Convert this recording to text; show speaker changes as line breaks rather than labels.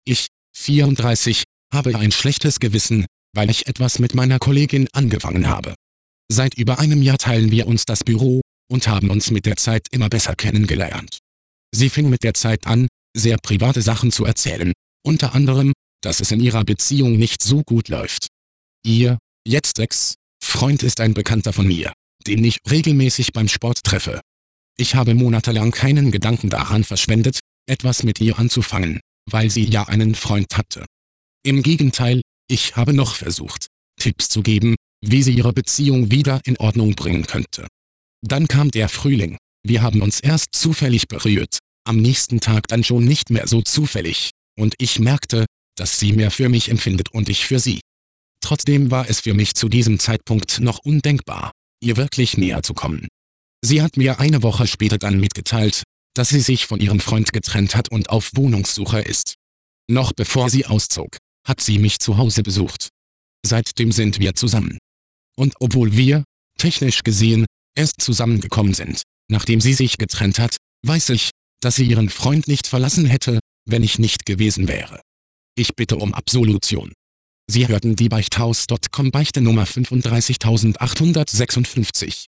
Ich, 34, habe ein schlechtes Gewissen, weil ich etwas mit meiner Kollegin angefangen habe. Seit über einem Jahr teilen wir uns das Büro und haben uns mit der Zeit immer besser kennengelernt. Sie fing mit der Zeit an, sehr private Sachen zu erzählen, unter anderem, dass es in ihrer Beziehung nicht so gut läuft. Ihr, jetzt Ex-Freund ist ein Bekannter von mir, den ich regelmäßig beim Sport treffe. Ich habe monatelang keinen Gedanken daran verschwendet, etwas mit ihr anzufangen, weil sie ja einen Freund hatte. Im Gegenteil, ich habe noch versucht, Tipps zu geben, wie sie ihre Beziehung wieder in Ordnung bringen könnte. Dann kam der Frühling, wir haben uns erst zufällig berührt, am nächsten Tag dann schon nicht mehr so zufällig, und ich merkte, dass sie mehr für mich empfindet und ich für sie. Trotzdem war es für mich zu diesem Zeitpunkt noch undenkbar, ihr wirklich näher zu kommen. Sie hat mir eine Woche später dann mitgeteilt, dass sie sich von ihrem Freund getrennt hat und auf Wohnungssuche ist. Noch bevor sie auszog, hat sie mich zu Hause besucht. Seitdem sind wir zusammen. Und obwohl wir, technisch gesehen, erst zusammengekommen sind, nachdem sie sich getrennt hat, weiß ich, dass sie ihren Freund nicht verlassen hätte, wenn ich nicht gewesen wäre. Ich bitte um Absolution. Sie hörten die Beichthaus.com Beichte Nummer 35856.